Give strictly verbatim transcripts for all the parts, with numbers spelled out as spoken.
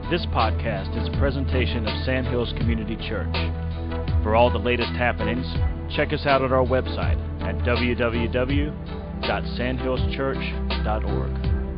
This podcast is a presentation of Sandhills Community Church. For all the latest happenings, check us out at our website at w w w dot sandhills church dot org.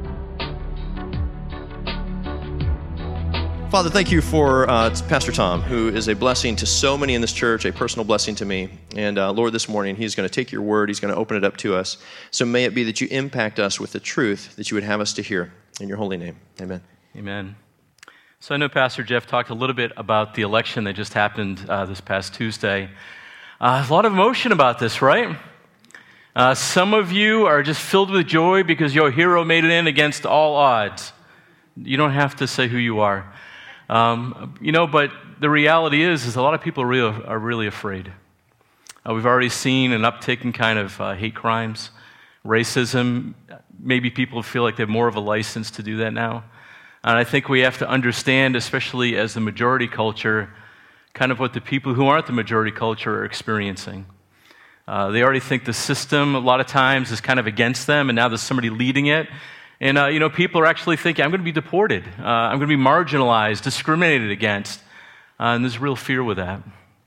Father, thank you for uh, Pastor Tom, who is a blessing to so many in this church, a personal blessing to me. And uh, Lord, this morning, he's going to take your word, he's going to open it up to us. So may it be that you impact us with the truth that you would have us to hear. In your holy name, amen. Amen. So I know Pastor Jeff talked a little bit about the election that just happened uh, this past Tuesday. Uh, a lot of emotion about this, right? Uh, some of you are just filled with joy because your hero made it in against all odds. You don't have to say who you are. Um, you know, but the reality is, is a lot of people are really, are really afraid. Uh, we've already seen an uptick in kind of uh, hate crimes, racism. Maybe people feel like they have more of a license to do that now. And I think we have to understand, especially as the majority culture, kind of what the people who aren't the majority culture are experiencing. Uh, they already think the system, a lot of times, is kind of against them, and now there's somebody leading it. And, uh, you know, people are actually thinking, I'm going to be deported. Uh, I'm going to be marginalized, discriminated against. Uh, and there's real fear with that.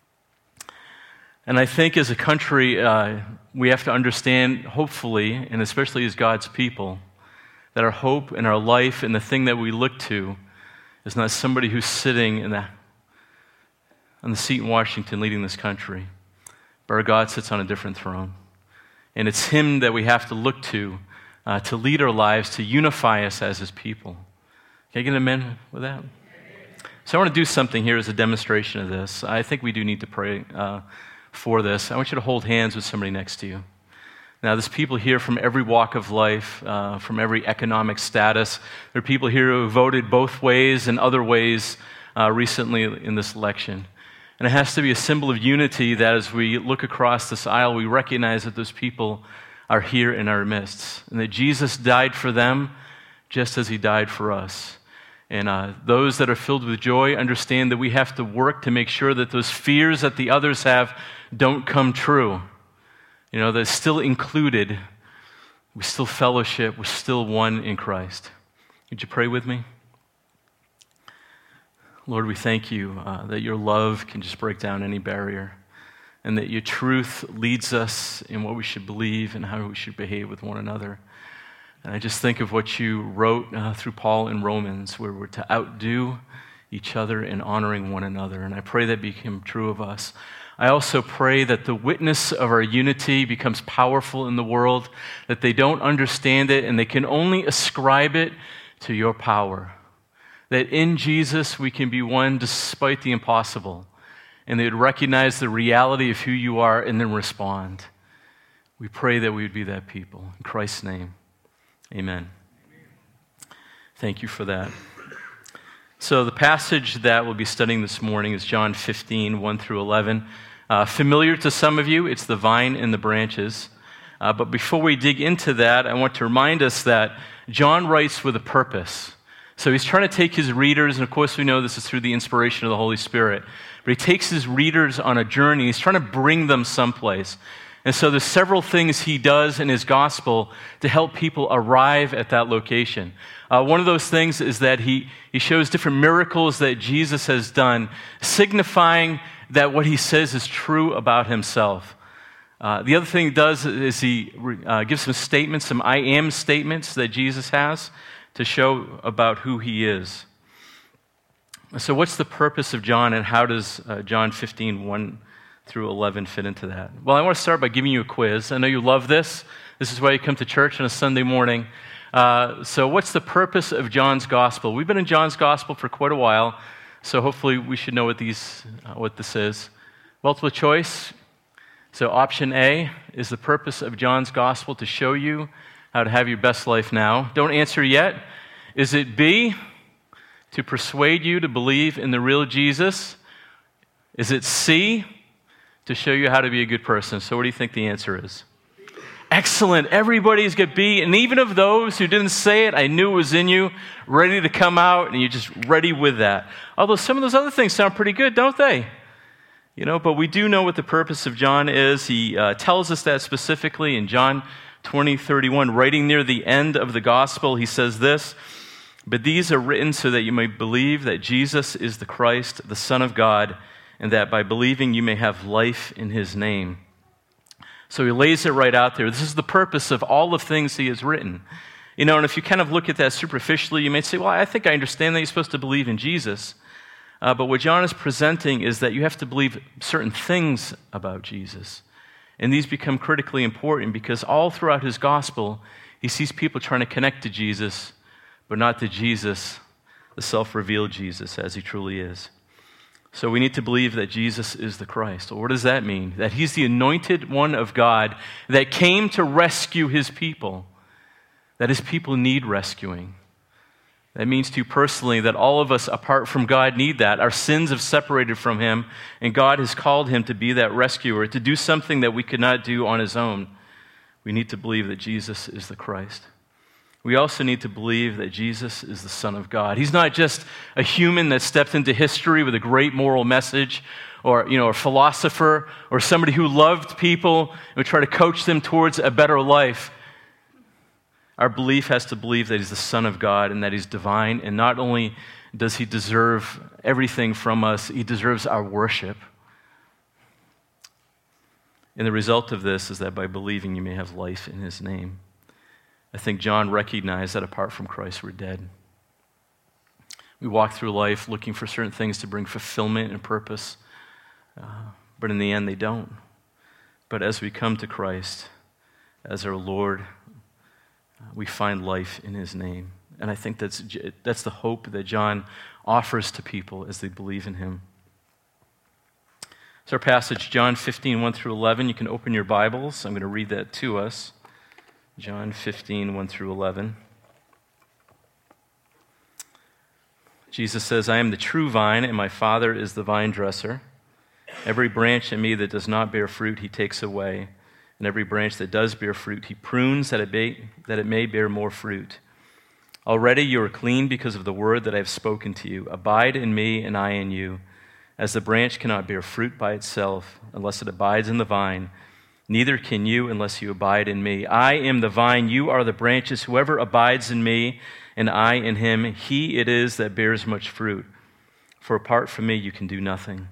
And I think as a country, uh, we have to understand, hopefully, and especially as God's people, that our hope and our life and the thing that we look to is not somebody who's sitting in the, on the seat in Washington leading this country, but our God sits on a different throne. And it's Him that we have to look to uh, to lead our lives, to unify us as His people. Can I get an amen with that? So I want to do something here as a demonstration of this. I think we do need to pray uh, for this. I want you to hold hands with somebody next to you. Now, there's people here from every walk of life, uh, from every economic status. There are people here who voted both ways and other ways uh, recently in this election. And it has to be a symbol of unity that as we look across this aisle, we recognize that those people are here in our midst, and that Jesus died for them just as He died for us. And uh, those that are filled with joy understand that we have to work to make sure that those fears that the others have don't come true. You know, they're still included. We still fellowship. We're still one in Christ. Would you pray with me? Lord, we thank you uh, that your love can just break down any barrier, and that your truth leads us in what we should believe and how we should behave with one another. And I just think of what you wrote uh, through Paul in Romans, where we're to outdo each other in honoring one another. And I pray that become true of us. I also pray that the witness of our unity becomes powerful in the world, that they don't understand it and they can only ascribe it to your power. That in Jesus we can be one despite the impossible, and they would recognize the reality of who you are and then respond. We pray that we would be that people. In Christ's name, amen. Thank you for that. So the passage that we'll be studying this morning is John fifteen, one through eleven. Uh, familiar to some of you, it's the vine and the branches. Uh, but before we dig into that, I want to remind us that John writes with a purpose. So he's trying to take his readers, and of course we know this is through the inspiration of the Holy Spirit, but he takes his readers on a journey. He's trying to bring them someplace. And so there's several things he does in his gospel to help people arrive at that location. Uh, one of those things is that he, he shows different miracles that Jesus has done, signifying that what he says is true about himself. Uh, the other thing he does is he uh, gives some statements, some I am statements that Jesus has to show about who he is. So what's the purpose of John, and how does uh, John fifteen, one through eleven fit into that? Well, I want to start by giving you a quiz. I know you love this. This is why you come to church on a Sunday morning. Uh, so what's the purpose of John's gospel? We've been in John's gospel for quite a while, so hopefully we should know what these, uh, what this is. Multiple choice. So option A is the purpose of John's gospel to show you how to have your best life now. Don't answer yet. Is it B, to persuade you to believe in the real Jesus? Is it C, to show you how to be a good person? So what do you think the answer is? Excellent. Everybody's got B. And even of those who didn't say it, I knew it was in you, ready to come out, and you're just ready with that. Although some of those other things sound pretty good, don't they? You know, but we do know what the purpose of John is. He uh, tells us that specifically in John twenty thirty-one, writing near the end of the gospel. He says this, But these are written so that you may believe that Jesus is the Christ, the Son of God, and that by believing you may have life in his name. So he lays it right out there. This is the purpose of all the things he has written. You know, and if you kind of look at that superficially, you may say, well, I think I understand that you're supposed to believe in Jesus. Uh, but what John is presenting is that you have to believe certain things about Jesus. And these become critically important because all throughout his gospel, he sees people trying to connect to Jesus, but not to Jesus, the self-revealed Jesus, as he truly is. So we need to believe that Jesus is the Christ. Well, what does that mean? That he's the anointed one of God that came to rescue his people, that his people need rescuing. That means to you personally that all of us, apart from God, need that. Our sins have separated from him, and God has called him to be that rescuer, to do something that we could not do on his own. We need to believe that Jesus is the Christ. We also need to believe that Jesus is the Son of God. He's not just a human that stepped into history with a great moral message, or you know, a philosopher, or somebody who loved people and would try to coach them towards a better life. Our belief has to believe that he's the Son of God and that he's divine, and not only does he deserve everything from us, he deserves our worship. And the result of this is that by believing you may have life in his name. I think John recognized that apart from Christ, we're dead. We walk through life looking for certain things to bring fulfillment and purpose, uh, but in the end, they don't. But as we come to Christ as our Lord, uh, we find life in his name. And I think that's, that's the hope that John offers to people as they believe in him. So our passage, John fifteen, one through eleven. You can open your Bibles. I'm going to read that to us. John fifteen, one through eleven. Jesus says, I am the true vine, and my Father is the vine dresser. Every branch in me that does not bear fruit, he takes away. And every branch that does bear fruit, he prunes that it may, that it may bear more fruit. Already you are clean because of the word that I have spoken to you. Abide in me, and I in you. As the branch cannot bear fruit by itself unless it abides in the vine, neither can you unless you abide in me. I am the vine, you are the branches. Whoever abides in me and I in him, he it is that bears much fruit. For apart from me, you can do nothing.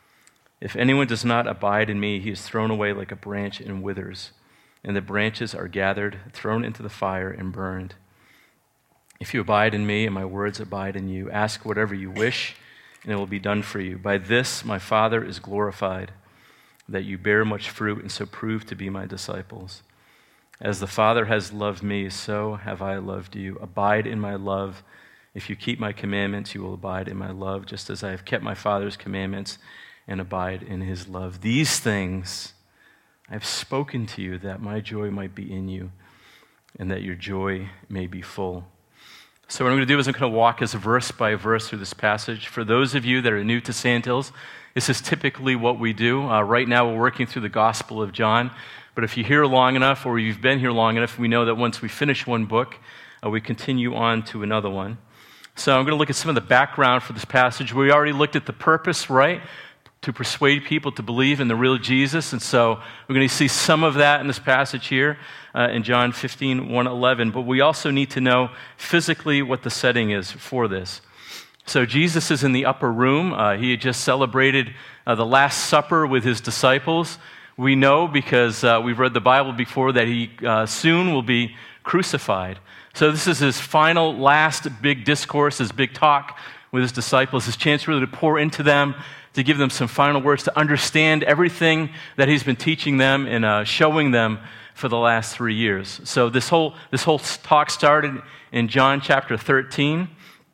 If anyone does not abide in me, he is thrown away like a branch and withers, and the branches are gathered, thrown into the fire, and burned. If you abide in me and my words abide in you, ask whatever you wish, and it will be done for you. By this my Father is glorified, that you bear much fruit and so prove to be my disciples. As the Father has loved me, so have I loved you. Abide in my love. If you keep my commandments, you will abide in my love, just as I have kept my Father's commandments and abide in his love. These things I have spoken to you, that my joy might be in you and that your joy may be full. So what I'm going to do is I'm going to walk us verse by verse through this passage. For those of you that are new to Sandhills, this is typically what we do. Uh, right now we're working through the Gospel of John. But if you're here long enough or you've been here long enough, we know that once we finish one book, uh, we continue on to another one. So I'm going to look at some of the background for this passage. We already looked at the purpose, right? To persuade people to believe in the real Jesus. And so we're going to see some of that in this passage here uh, in John fifteen, one, eleven. But we also need to know physically what the setting is for this. So Jesus is in the upper room. Uh, he had just celebrated uh, the Last Supper with his disciples. We know because uh, we've read the Bible before that he uh, soon will be crucified. So this is his final, last big discourse, his big talk with his disciples, his chance really to pour into them, to give them some final words, to understand everything that he's been teaching them and uh, showing them for the last three years. So this whole this whole talk started in John chapter thirteen,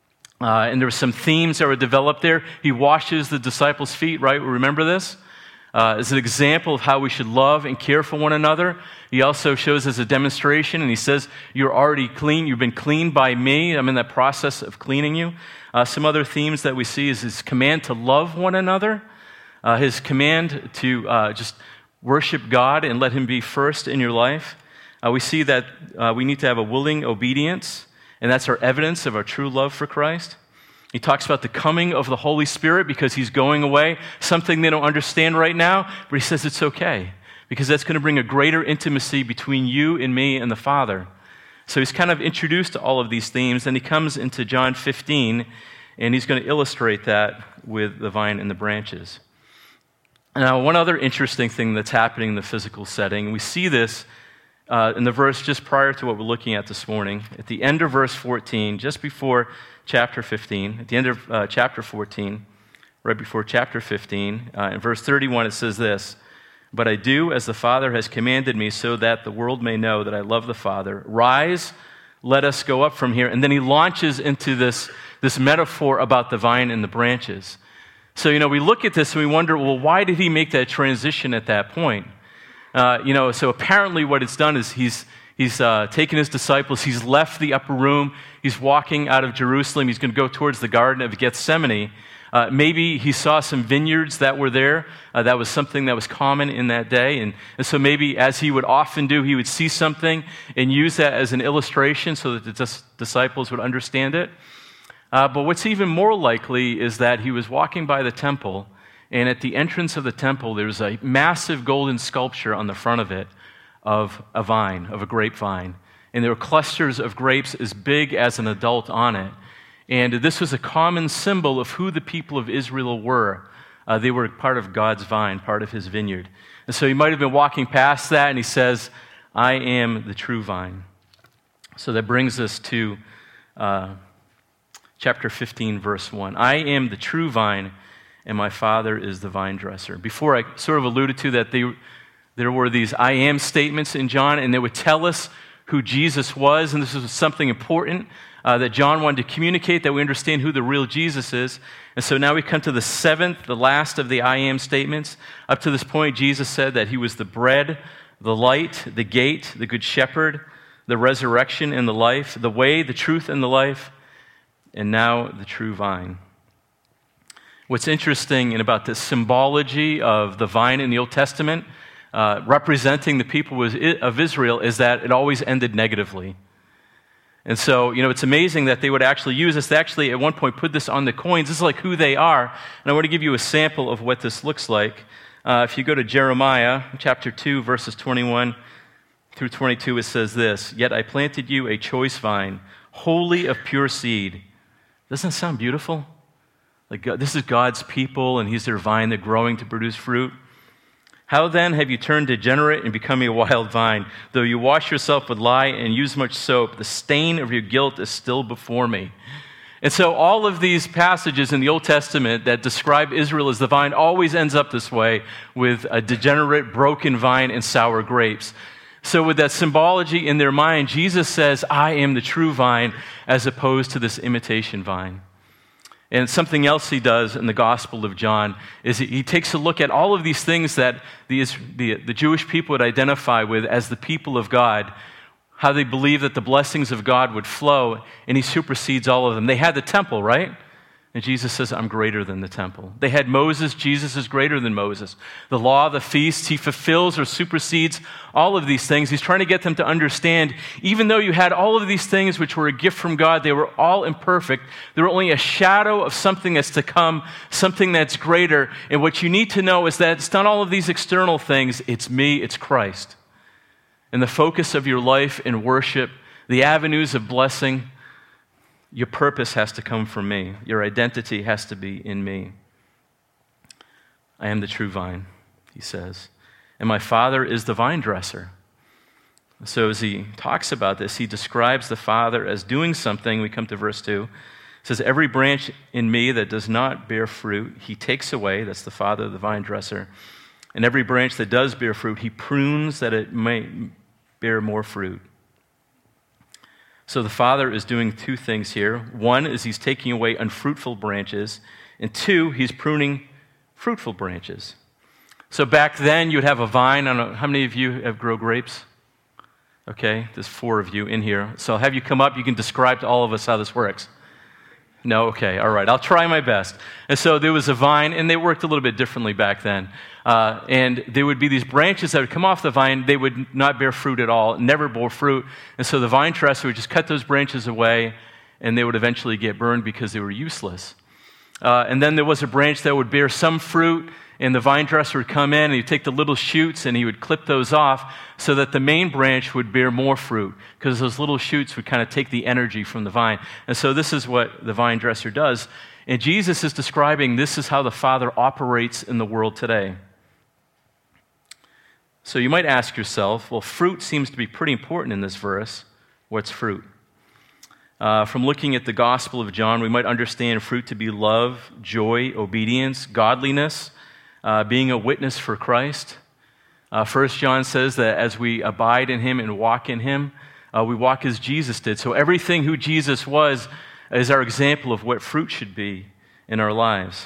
uh, and there were some themes that were developed there. He washes the disciples' feet, right? Remember this? Uh, as an example of how we should love and care for one another. He also shows as a demonstration, and he says, you're already clean, you've been cleaned by me. I'm in that process of cleaning you. Uh, some other themes that we see is his command to love one another, uh, his command to uh, just worship God and let him be first in your life. Uh, we see that uh, we need to have a willing obedience, and that's our evidence of our true love for Christ. He talks about the coming of the Holy Spirit because he's going away, something they don't understand right now, but he says it's okay because that's going to bring a greater intimacy between you and me and the Father. So he's kind of introduced to all of these themes, and he comes into John fifteen, and he's going to illustrate that with the vine and the branches. Now, one other interesting thing that's happening in the physical setting, we see this uh, in the verse just prior to what we're looking at this morning. At the end of verse fourteen, just before chapter fifteen, at the end of uh, chapter fourteen, right before chapter fifteen, uh, in verse thirty-one, it says this, "But I do as the Father has commanded me, so that the world may know that I love the Father. Rise, let us go up from here." And then he launches into this, this metaphor about the vine and the branches. So, you know, we look at this and we wonder, well, why did he make that transition at that point? Uh, you know, so apparently what it's done is he's he's uh, taken his disciples, he's left the upper room, he's walking out of Jerusalem, he's going to go towards the Garden of Gethsemane. Uh, maybe he saw some vineyards that were there. Uh, that was something that was common in that day. And, and so maybe, as he would often do, he would see something and use that as an illustration so that the dis- disciples would understand it. Uh, but what's even more likely is that he was walking by the temple, and at the entrance of the temple, there's a massive golden sculpture on the front of it of a vine, of a grapevine. And there were clusters of grapes as big as an adult on it. And this was a common symbol of who the people of Israel were. Uh, they were part of God's vine, part of his vineyard. And so he might have been walking past that, and he says, "I am the true vine." So that brings us to uh, chapter fifteen, verse one. "I am the true vine, and my Father is the vine dresser." Before, I sort of alluded to that they, there were these I am statements in John, and they would tell us who Jesus was, and this was something important uh, that John wanted to communicate, that we understand who the real Jesus is. And so now we come to the seventh, the last of the I am statements. Up to this point, Jesus said that he was the bread, the light, the gate, the good shepherd, the resurrection and the life, the way, the truth, and the life, and now the true vine. What's interesting about the symbology of the vine in the Old Testament, uh, representing the people of Israel, is that it always ended negatively. And so, you know, it's amazing that they would actually use this. They actually, at one point, put this on the coins. This is like who they are. And I want to give you a sample of what this looks like. Uh, if you go to Jeremiah chapter two, verses twenty-one through twenty-two, it says this, "Yet I planted you a choice vine, wholly of pure seed." Doesn't that sound beautiful? Like God, this is God's people, and he's their vine. They're growing to produce fruit. "How then have you turned degenerate and become a wild vine? Though you wash yourself with lye and use much soap, the stain of your guilt is still before me." And so all of these passages in the Old Testament that describe Israel as the vine always ends up this way, with a degenerate, broken vine and sour grapes. So with that symbology in their mind, Jesus says, "I am the true vine," as opposed to this imitation vine. And something else he does in the Gospel of John is he takes a look at all of these things that the, the, the Jewish people would identify with as the people of God, how they believe that the blessings of God would flow, and he supersedes all of them. They had the temple, right? And Jesus says, "I'm greater than the temple." They had Moses. Jesus is greater than Moses. The law, the feasts, he fulfills or supersedes all of these things. He's trying to get them to understand, even though you had all of these things which were a gift from God, they were all imperfect. They were only a shadow of something that's to come, something that's greater. And what you need to know is that it's not all of these external things. It's me, it's Christ. And the focus of your life in worship, the avenues of blessing, your purpose has to come from me. Your identity has to be in me. "I am the true vine," he says, "and my Father is the vine dresser." So as he talks about this, he describes the Father as doing something. We come to verse two. It says, "Every branch in me that does not bear fruit, he takes away." That's the Father, the vine dresser. "And every branch that does bear fruit, he prunes that it may bear more fruit." So the Father is doing two things here. One is he's taking away unfruitful branches, and two, he's pruning fruitful branches. So back then, you'd have a vine. I don't know, how many of you have grow grapes? Okay, there's four of you in here. So I'll have you come up. You can describe to all of us how this works. No? Okay, all right. I'll try my best. And so there was a vine, and they worked a little bit differently back then. Uh, and there would be these branches that would come off the vine. They would not bear fruit at all, never bore fruit. And so the vine dresser would just cut those branches away, and they would eventually get burned because they were useless. Uh, and then there was a branch that would bear some fruit, and the vine dresser would come in and he'd take the little shoots and he would clip those off so that the main branch would bear more fruit, because those little shoots would kind of take the energy from the vine. And so this is what the vine dresser does. And Jesus is describing this is how the Father operates in the world today. So you might ask yourself, well, fruit seems to be pretty important in this verse. What's fruit? Uh, from looking at the Gospel of John, we might understand fruit to be love, joy, obedience, godliness, uh, being a witness for Christ. Uh, First John says that as we abide in him and walk in him, uh, we walk as Jesus did. So everything who Jesus was is our example of what fruit should be in our lives.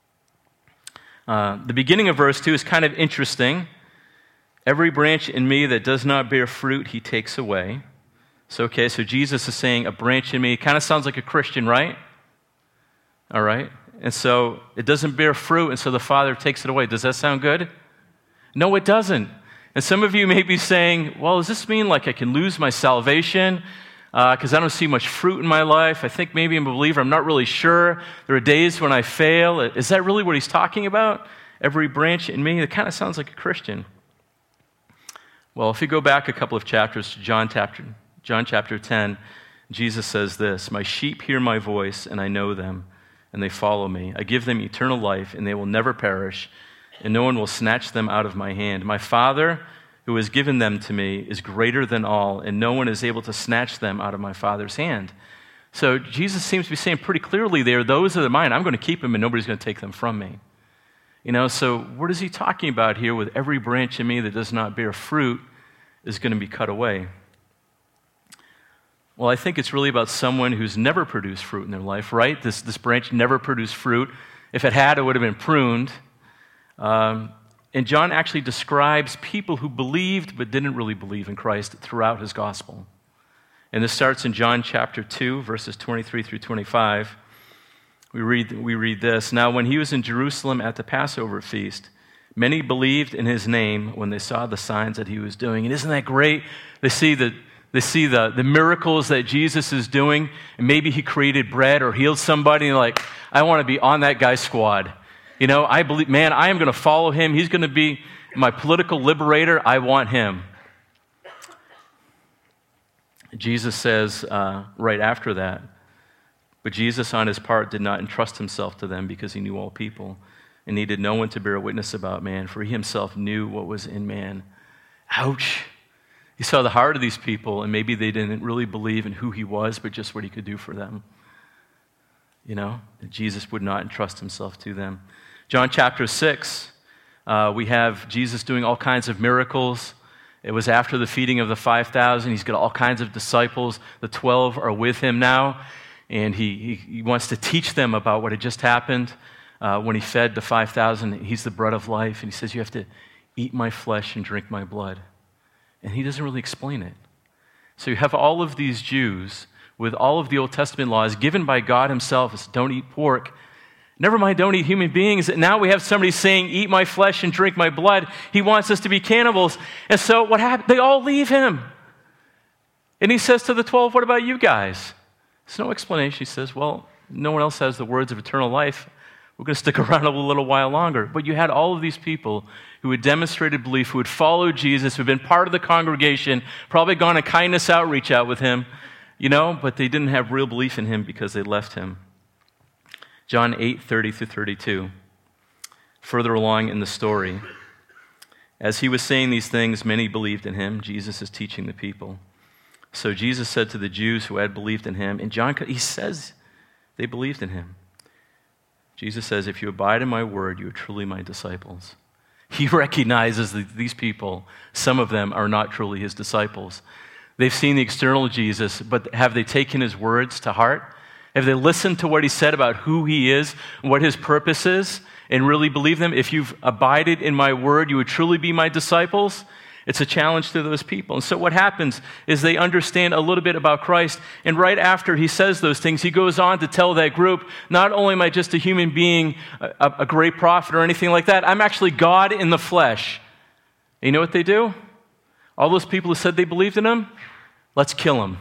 Uh, the beginning of verse two is kind of interesting. Every branch in me that does not bear fruit, he takes away. So, okay, so Jesus is saying a branch in me. It kind of sounds like a Christian, right? All right. And so it doesn't bear fruit, and so the Father takes it away. Does that sound good? No, it doesn't. And some of you may be saying, well, does this mean like I can lose my salvation because uh, I don't see much fruit in my life? I think maybe I'm a believer. I'm not really sure. There are days when I fail. Is that really what he's talking about? Every branch in me? It kind of sounds like a Christian. Well, if you go back a couple of chapters to John chapter, John chapter ten, Jesus says this, "My sheep hear my voice, and I know them, and they follow me. I give them eternal life, and they will never perish, and no one will snatch them out of my hand. My Father, who has given them to me, is greater than all, and no one is able to snatch them out of my Father's hand." So Jesus seems to be saying pretty clearly there, those are mine. I'm going to keep them, and nobody's going to take them from me. You know, so what is he talking about here with every branch in me that does not bear fruit is going to be cut away? Well, I think it's really about someone who's never produced fruit in their life, right? This, this branch never produced fruit. If it had, it would have been pruned. Um, and John actually describes people who believed but didn't really believe in Christ throughout his gospel. And this starts in John chapter two, verses twenty-three through twenty-five. We read, we read this, "Now when he was in Jerusalem at the Passover feast, many believed in his name when they saw the signs that he was doing." And isn't that great? They see the They see the, the miracles that Jesus is doing, and maybe he created bread or healed somebody, and they're like, I want to be on that guy's squad. You know, I believe, man, I am going to follow him. He's going to be my political liberator. I want him. Jesus says uh, right after that, "But Jesus on his part did not entrust himself to them because he knew all people and needed no one to bear witness about man, for he himself knew what was in man." Ouch. He saw the heart of these people, and maybe they didn't really believe in who he was, but just what he could do for them. You know, Jesus would not entrust himself to them. John chapter six, uh, we have Jesus doing all kinds of miracles. It was after the feeding of the five thousand. He's got all kinds of disciples. The twelve are with him now, and he, he, he wants to teach them about what had just happened uh, when he fed the five thousand. He's the bread of life, and he says, you have to eat my flesh and drink my blood. And he doesn't really explain it. So you have all of these Jews with all of the Old Testament laws given by God himself. It's don't eat pork. Never mind, don't eat human beings. Now we have somebody saying, eat my flesh and drink my blood. He wants us to be cannibals. And so what happened? They all leave him. And he says to the twelve, what about you guys? There's no explanation. He says, well, no one else has the words of eternal life. We're going to stick around a little while longer. But you had all of these people who had demonstrated belief, who had followed Jesus, who had been part of the congregation, probably gone a kindness outreach out with him, you know, but they didn't have real belief in him because they left him. John eight, thirty through thirty-two. Further along in the story, as he was saying these things, many believed in him. Jesus is teaching the people. So Jesus said to the Jews who had believed in him, and John, he says they believed in him. Jesus says, if you abide in my word, you are truly my disciples. He recognizes that these people, some of them are not truly his disciples. They've seen the external Jesus, but have they taken his words to heart? Have they listened to what he said about who he is, what his purpose is, and really believe them? If you've abided in my word, you would truly be my disciples. It's a challenge to those people. And so what happens is they understand a little bit about Christ, and right after he says those things, he goes on to tell that group, not only am I just a human being, a, a great prophet or anything like that, I'm actually God in the flesh. And you know what they do? All those people who said they believed in him, let's kill him.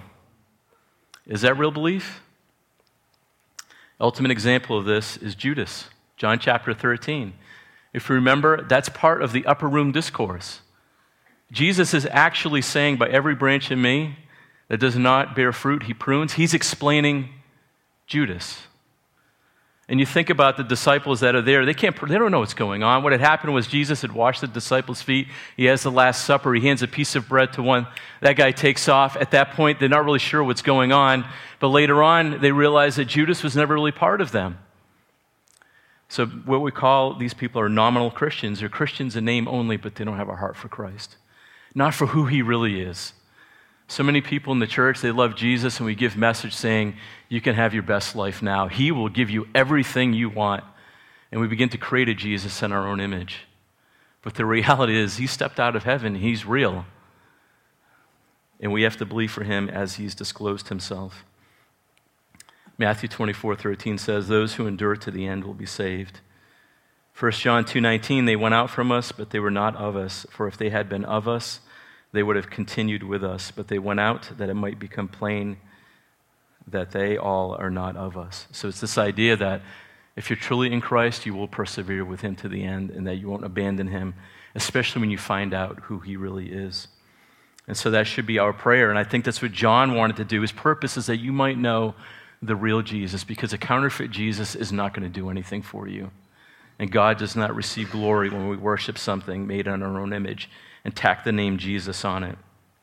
Is that real belief? Ultimate example of this is Judas, John chapter thirteen. If you remember, that's part of the upper room discourse. Jesus is actually saying, by every branch in me that does not bear fruit, he prunes. He's explaining Judas. And you think about the disciples that are there, they can't, they don't know what's going on. What had happened was Jesus had washed the disciples' feet. He has the Last Supper. He hands a piece of bread to one. That guy takes off. At that point, they're not really sure what's going on. But later on, they realize that Judas was never really part of them. So what we call these people are nominal Christians. They're Christians in name only, but they don't have a heart for Christ. Not for who he really is. So many people in the church, they love Jesus, and we give message saying, you can have your best life now. He will give you everything you want. And we begin to create a Jesus in our own image. But the reality is, he stepped out of heaven. He's real. And we have to believe for him as he's disclosed himself. Matthew twenty-four thirteen says, those who endure to the end will be saved. First John two nineteen, they went out from us, but they were not of us. For if they had been of us, they would have continued with us. But they went out that it might become plain that they all are not of us. So it's this idea that if you're truly in Christ, you will persevere with him to the end, and that you won't abandon him, especially when you find out who he really is. And so that should be our prayer. And I think that's what John wanted to do. His purpose is that you might know the real Jesus, because a counterfeit Jesus is not going to do anything for you. And God does not receive glory when we worship something made in our own image and tack the name Jesus on it.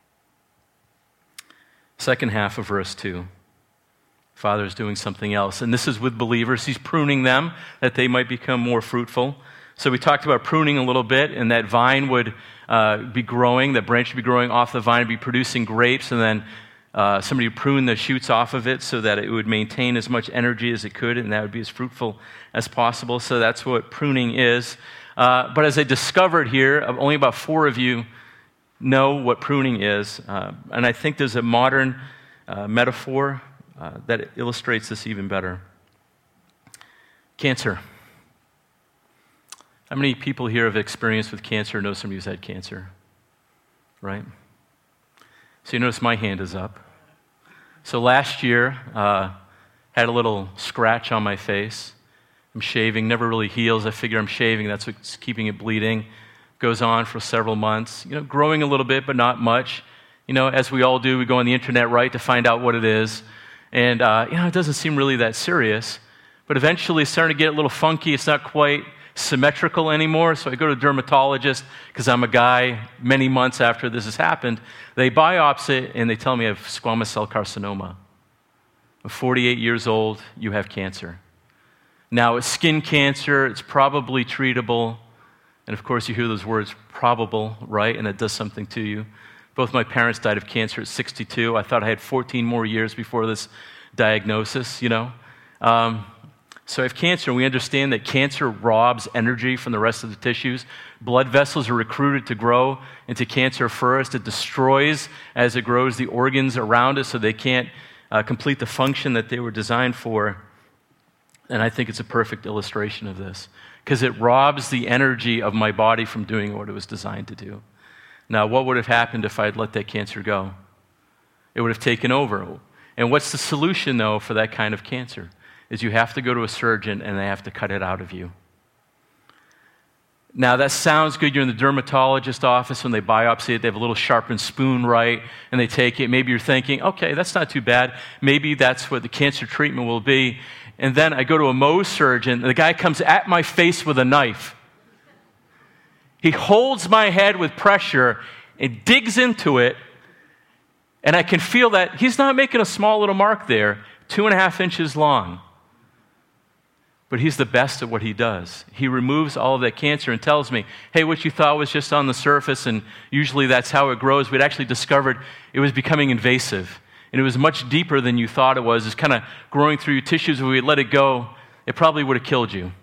Second half of verse two. Father is doing something else. And this is with believers. He's pruning them that they might become more fruitful. So we talked about pruning a little bit, and that vine would uh, be growing, that branch would be growing off the vine, be producing grapes, and then uh, somebody would prune the shoots off of it so that it would maintain as much energy as it could, and that would be as fruitful as possible. So that's what pruning is. Uh, but as I discovered here, only about four of you know what pruning is. Uh, and I think there's a modern uh, metaphor uh, that illustrates this even better. Cancer. How many people here have experience with cancer, know somebody who's had cancer? Right? So you notice my hand is up. So last year, uh, had a little scratch on my face. I'm shaving, never really heals. I figure I'm shaving, that's what's keeping it bleeding. Goes on for several months, you know, growing a little bit, but not much. You know, as we all do, we go on the internet, right, to find out what it is. And, uh, you know, it doesn't seem really that serious. But eventually it's starting to get a little funky. It's not quite symmetrical anymore. So I go to a dermatologist because I'm a guy many months after this has happened. They biopsy it and they tell me I have squamous cell carcinoma. I'm forty-eight years old, you have cancer. Now, it's skin cancer, it's probably treatable. And of course, you hear those words, probable, right? And it does something to you. Both my parents died of cancer at sixty-two. I thought I had fourteen more years before this diagnosis, you know. Um, so I have cancer, and we understand that cancer robs energy from the rest of the tissues. Blood vessels are recruited to grow into cancer first. It destroys, as it grows, the organs around it so they can't uh, complete the function that they were designed for. And I think it's a perfect illustration of this, because it robs the energy of my body from doing what it was designed to do. Now, what would have happened if I had let that cancer go? It would have taken over. And what's the solution, though, for that kind of cancer? Is you have to go to a surgeon and they have to cut it out of you. Now, that sounds good. You're in the dermatologist's office when they biopsy it. They have a little sharpened spoon, right? And they take it. Maybe you're thinking, okay, that's not too bad. Maybe that's what the cancer treatment will be. And then I go to a Mohs surgeon, and the guy comes at my face with a knife. He holds my head with pressure and digs into it, and I can feel that he's not making a small little mark there, two and a half inches long. But he's the best at what he does. He removes all of that cancer and tells me, hey, what you thought was just on the surface, and usually that's how it grows, we'd actually discovered it was becoming invasive. And it was much deeper than you thought it was. It's kind of growing through your tissues. If we had let it go, it probably would have killed you.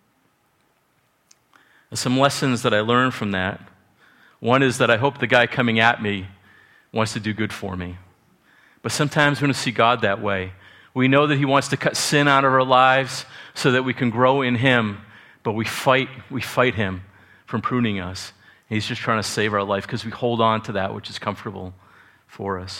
And some lessons that I learned from that. One is that I hope the guy coming at me wants to do good for me. But sometimes we don't see God that way. We know that he wants to cut sin out of our lives so that we can grow in him, but we fight, we fight him from pruning us. And he's just trying to save our life because we hold on to that which is comfortable for us.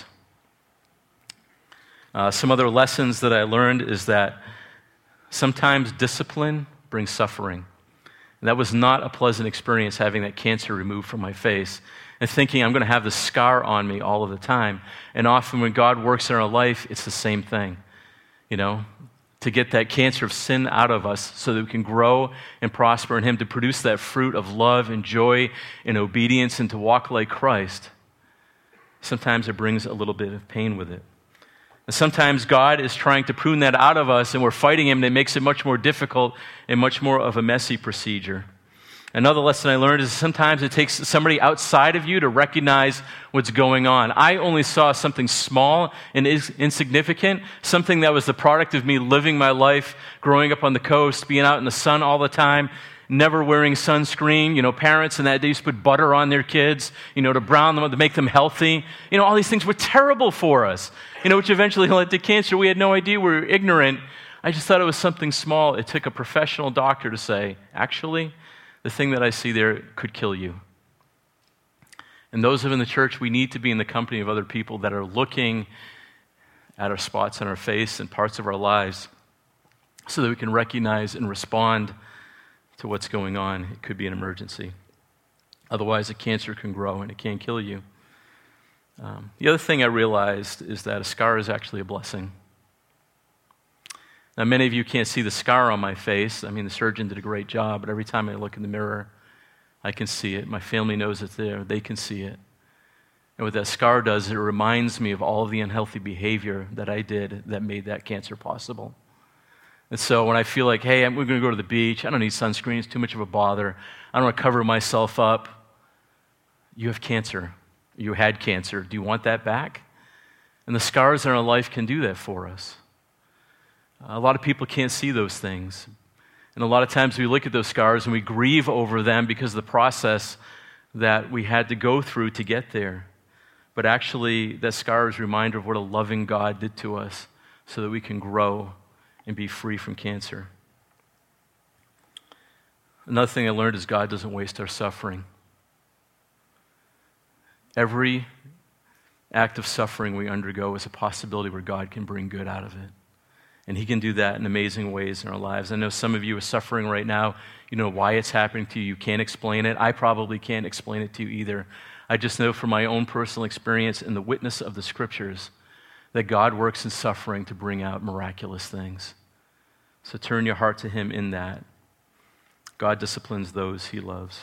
Uh, some other lessons that I learned is that sometimes discipline brings suffering. And that was not a pleasant experience, having that cancer removed from my face and thinking I'm going to have this scar on me all of the time. And often when God works in our life, it's the same thing, you know, to get that cancer of sin out of us so that we can grow and prosper in Him, to produce that fruit of love and joy and obedience and to walk like Christ. Sometimes it brings a little bit of pain with it. And sometimes God is trying to prune that out of us and we're fighting Him, and it makes it much more difficult and much more of a messy procedure. Another lesson I learned is sometimes it takes somebody outside of you to recognize what's going on. I only saw something small and insignificant, something that was the product of me living my life, growing up on the coast, being out in the sun all the time, never wearing sunscreen. You know, parents in that day used to put butter on their kids, you know, to brown them, to make them healthy. You know, all these things were terrible for us, you know, which eventually led to cancer. We had no idea. We were ignorant. I just thought it was something small. It took a professional doctor to say, actually, the thing that I see there could kill you. And those of us in the church, we need to be in the company of other people that are looking at our spots on our face and parts of our lives so that we can recognize and respond to what's going on. It could be an emergency. Otherwise, the cancer can grow and it can kill you. Um, the other thing I realized is that a scar is actually a blessing. Now, many of you can't see the scar on my face. I mean, the surgeon did a great job, but every time I look in the mirror, I can see it. My family knows it's there. They can see it. And what that scar does, it reminds me of all of the unhealthy behavior that I did that made that cancer possible. And so when I feel like, hey, I'm, we're going to go to the beach, I don't need sunscreen, it's too much of a bother, I don't want to cover myself up. You have cancer. You had cancer. Do you want that back? And the scars in our life can do that for us. A lot of people can't see those things. And a lot of times we look at those scars and we grieve over them because of the process that we had to go through to get there. But actually, that scar is a reminder of what a loving God did to us so that we can grow and be free from cancer. Another thing I learned is God doesn't waste our suffering. Every act of suffering we undergo is a possibility where God can bring good out of it. And He can do that in amazing ways in our lives. I know some of you are suffering right now. You know why it's happening to you. You can't explain it. I probably can't explain it to you either. I just know from my own personal experience and the witness of the Scriptures that God works in suffering to bring out miraculous things. So turn your heart to Him in that. God disciplines those He loves.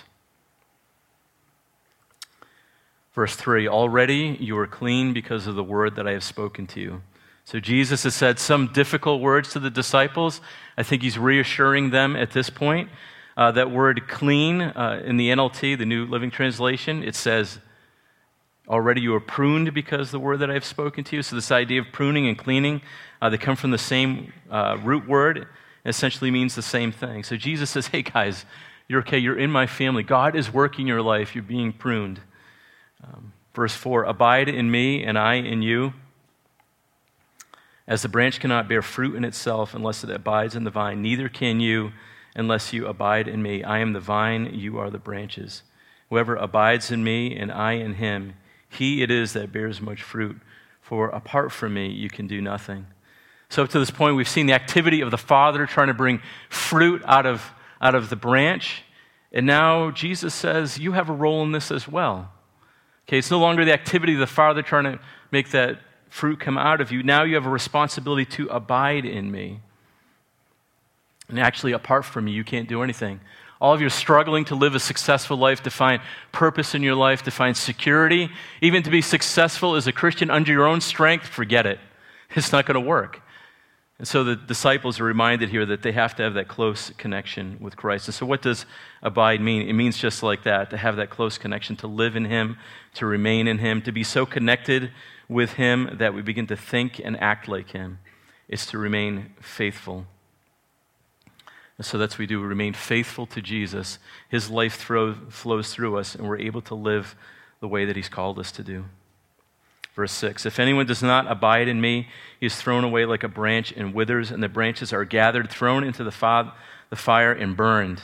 Verse three, already you are clean because of the word that I have spoken to you. So Jesus has said some difficult words to the disciples. I think He's reassuring them at this point. Uh, that word clean, uh, in the N L T, the New Living Translation, it says, already you are pruned because of the word that I have spoken to you. So this idea of pruning and cleaning, uh, they come from the same uh, root word. It essentially means the same thing. So Jesus says, hey guys, you're okay, you're in my family. God is working your life, you're being pruned. Um, verse four, abide in me and I in you. As the branch cannot bear fruit in itself unless it abides in the vine, neither can you unless you abide in me. I am the vine, you are the branches. Whoever abides in me and I in him, he it is that bears much fruit. For apart from me, you can do nothing. So up to this point, we've seen the activity of the Father trying to bring fruit out of, out of the branch. And now Jesus says, you have a role in this as well. Okay, it's no longer the activity of the Father trying to make that fruit come out of you. Now you have a responsibility to abide in me. And actually, apart from me, you can't do anything. All of you are struggling to live a successful life, to find purpose in your life, to find security, even to be successful as a Christian under your own strength, forget it. It's not going to work. And so the disciples are reminded here that they have to have that close connection with Christ. And so what does abide mean? It means just like that, to have that close connection, to live in Him, to remain in Him, to be so connected with Him that we begin to think and act like Him. It's to remain faithful. And so that's what we do. We remain faithful to Jesus. His life throw, flows through us, and we're able to live the way that He's called us to do. Verse six, if anyone does not abide in me, he is thrown away like a branch and withers, and the branches are gathered, thrown into the, fa- the fire, and burned.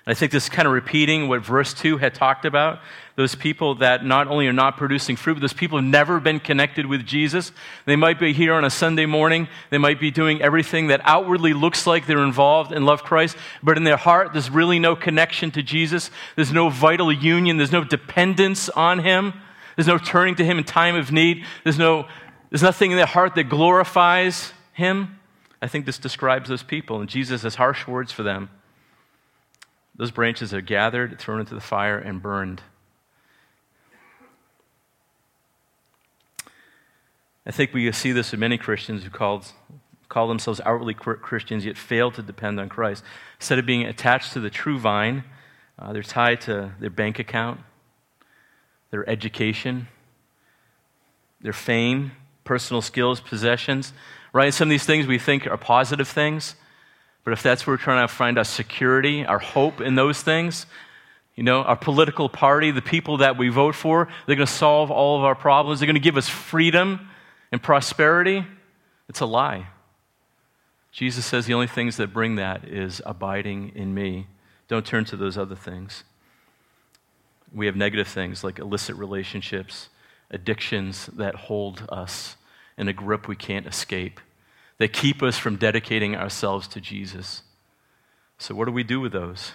I think this is kind of repeating what verse two had talked about. Those people that not only are not producing fruit, but those people have never been connected with Jesus. They might be here on a Sunday morning. They might be doing everything that outwardly looks like they're involved and love Christ, but in their heart, there's really no connection to Jesus. There's no vital union. There's no dependence on Him. There's no turning to Him in time of need. There's no, there's nothing in their heart that glorifies Him. I think this describes those people, and Jesus has harsh words for them. Those branches are gathered, thrown into the fire, and burned. I think we see this in many Christians who called, call themselves outwardly Christians, yet fail to depend on Christ. Instead of being attached to the true vine, uh, they're tied to their bank account, their education, their fame, personal skills, possessions. Right? Some of these things we think are positive things. But if that's where we're trying to find our security, our hope in those things, you know, our political party, the people that we vote for, they're going to solve all of our problems. They're going to give us freedom and prosperity. It's a lie. Jesus says the only things that bring that is abiding in me. Don't turn to those other things. We have negative things like illicit relationships, addictions that hold us in a grip we can't escape, that keep us from dedicating ourselves to Jesus. So what do we do with those?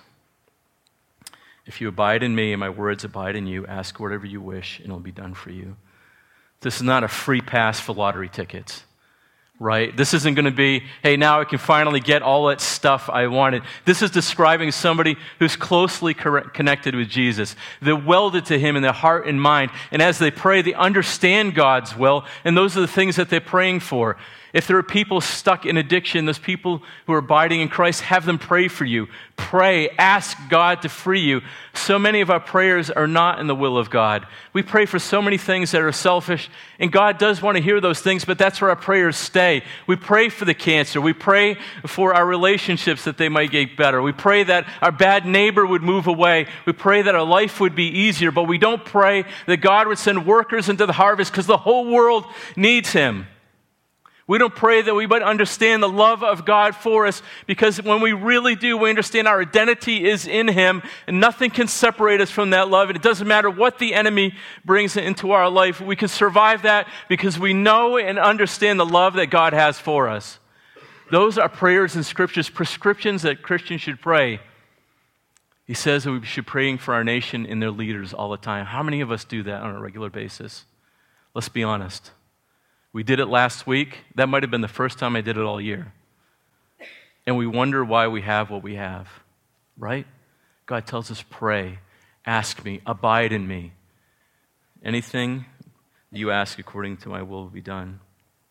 If you abide in me and my words abide in you, ask whatever you wish and it'll be done for you. This is not a free pass for lottery tickets, right? This isn't going to be, hey, now I can finally get all that stuff I wanted. This is describing somebody who's closely connected with Jesus. They're welded to Him in their heart and mind. And as they pray, they understand God's will, and those are the things that they're praying for. If there are people stuck in addiction, those people who are abiding in Christ, have them pray for you. Pray, ask God to free you. So many of our prayers are not in the will of God. We pray for so many things that are selfish, and God does want to hear those things, but that's where our prayers stay. We pray for the cancer. We pray for our relationships that they might get better. We pray that our bad neighbor would move away. We pray that our life would be easier, but we don't pray that God would send workers into the harvest because the whole world needs Him. We don't pray that we might understand the love of God for us, because when we really do, we understand our identity is in Him, and nothing can separate us from that love. And it doesn't matter what the enemy brings into our life. We can survive that because we know and understand the love that God has for us. Those are prayers in Scripture's prescriptions that Christians should pray. He says that we should be praying for our nation and their leaders all the time. How many of us do that on a regular basis? Let's be honest. We did it last week. That might have been the first time I did it all year. And we wonder why we have what we have, right? God tells us, pray, ask me, abide in me. Anything you ask according to my will will be done.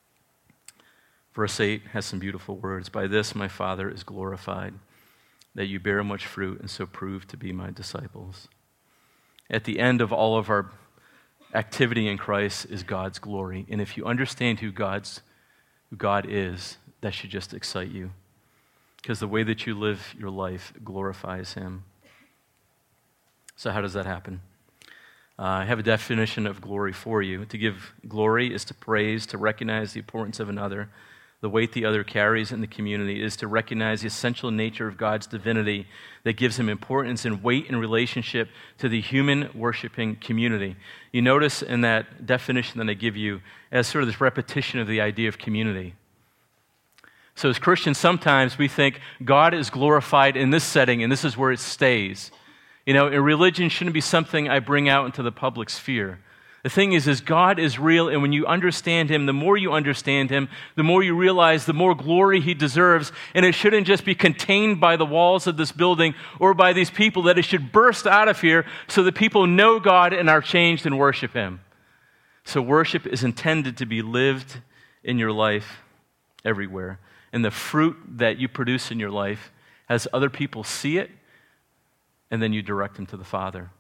Verse eight has some beautiful words. By this my Father is glorified, that you bear much fruit and so prove to be my disciples. At the end of all of our activity in Christ is God's glory. And if you understand who God's who God is, that should just excite you. Because the way that you live your life glorifies Him. So how does that happen? Uh, I have a definition of glory for you. To give glory is to praise, to recognize the importance of another. The weight the other carries in the community is to recognize the essential nature of God's divinity that gives Him importance and weight in relationship to the human worshiping community. You notice in that definition that I give you as sort of this repetition of the idea of community. So as Christians, sometimes we think God is glorified in this setting and this is where it stays. You know, a religion shouldn't be something I bring out into the public sphere. The thing is, is God is real, and when you understand Him, the more you understand Him, the more you realize the more glory He deserves, and it shouldn't just be contained by the walls of this building or by these people, that it should burst out of here so that people know God and are changed and worship Him. So worship is intended to be lived in your life everywhere, and the fruit that you produce in your life has other people see it, and then you direct them to the Father.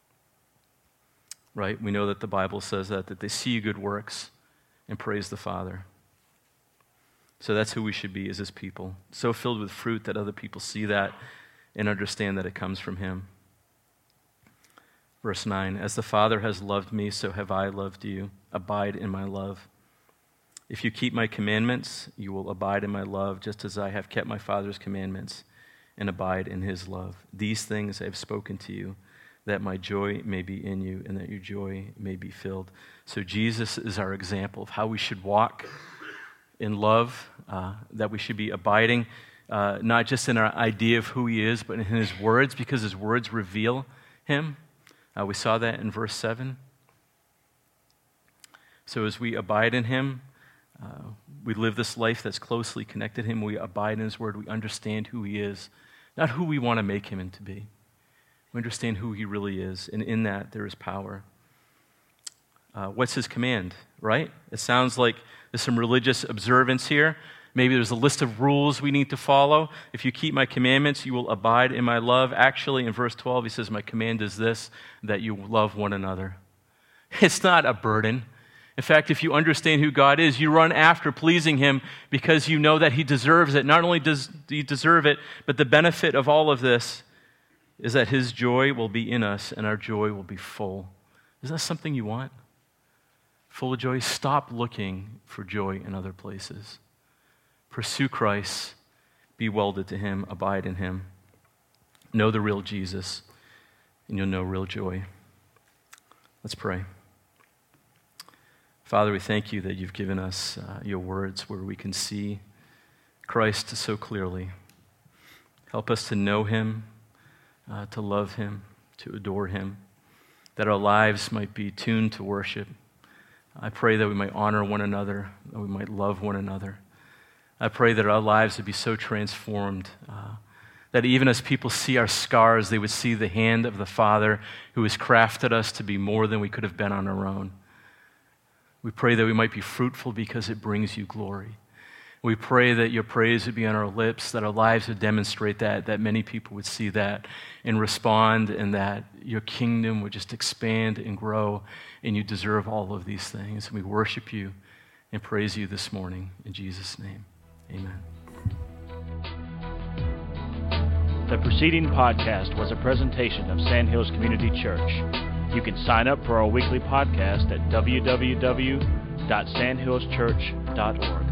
Right? We know that the Bible says that, that they see good works and praise the Father. So that's who we should be as His people. So filled with fruit that other people see that and understand that it comes from Him. Verse nine, as the Father has loved me, so have I loved you. Abide in my love. If you keep my commandments, you will abide in my love, just as I have kept my Father's commandments and abide in his love. These things I have spoken to you, that my joy may be in you and that your joy may be filled. So Jesus is our example of how we should walk in love, uh, that we should be abiding, uh, not just in our idea of who he is, but in his words, because his words reveal him. Uh, we saw that in verse seven. So as we abide in him, uh, we live this life that's closely connected to him. We abide in his word. We understand who he is, not who we want to make him into be. We understand who he really is, and in that there is power. Uh, what's his command, right? It sounds like there's some religious observance here. Maybe there's a list of rules we need to follow. If you keep my commandments, you will abide in my love. Actually, in verse twelve, he says, my command is this, that you love one another. It's not a burden. In fact, if you understand who God is, you run after pleasing him because you know that he deserves it. Not only does he deserve it, but the benefit of all of this is that his joy will be in us and our joy will be full. Isn't that something you want? Full of joy? Stop looking for joy in other places. Pursue Christ. Be welded to him. Abide in him. Know the real Jesus, and you'll know real joy. Let's pray. Father, we thank you that you've given us uh, your words where we can see Christ so clearly. Help us to know him, uh, to love him, to adore him, that our lives might be tuned to worship. I pray that we might honor one another, that we might love one another. I pray that our lives would be so transformed uh, that even as people see our scars, they would see the hand of the Father who has crafted us to be more than we could have been on our own. We pray that we might be fruitful because it brings you glory. We pray that your praise would be on our lips, that our lives would demonstrate that, that many people would see that and respond, and that your kingdom would just expand and grow, and you deserve all of these things. And we worship you and praise you this morning. In Jesus' name, amen. The preceding podcast was a presentation of Sandhills Community Church. You can sign up for our weekly podcast at w w w dot sandhills church dot org.